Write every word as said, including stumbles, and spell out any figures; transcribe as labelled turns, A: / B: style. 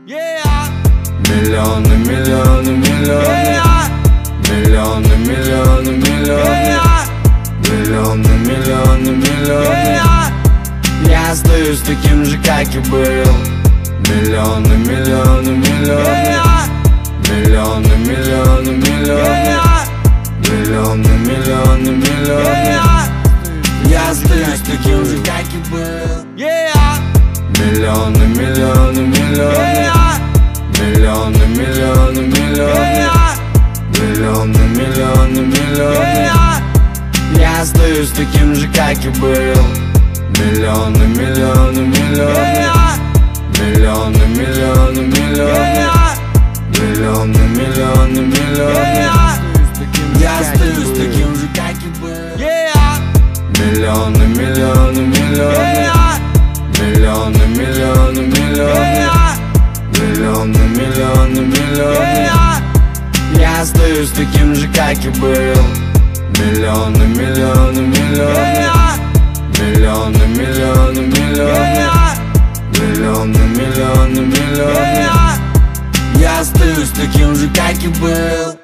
A: Миллионы, миллионы, миллионы. Миллионы, миллионы, миллионы. Миллионы, миллионы, миллионы. Я остаюсь таким же, как и был. Миллионы, миллионы, миллионы. Миллионы, миллионы, миллионы. Миллионы, миллионы, миллионы. Я остаюсь таким же, как и был. Миллионы, миллионы, миллионы. Миллионы, миллионы, миллионы. Миллионы, миллионы, миллионы. Я остаюсь таким же, как и был. Миллионы, миллионы, миллионы. Миллионы, миллионы, миллионы. Миллионы, миллионы, миллионы. Я остаюсь таким же, как и был. Миллионы, миллионы, миллионы. Миллионы, миллионы, миллионы. Миллионы, миллионы, миллионы. Я остаюсь таким же, как и был. Миллионы, миллионы, миллионы. Миллионы, миллионы, миллионы. Миллионы, миллионы, миллионы. Я остаюсь таким же, как и был.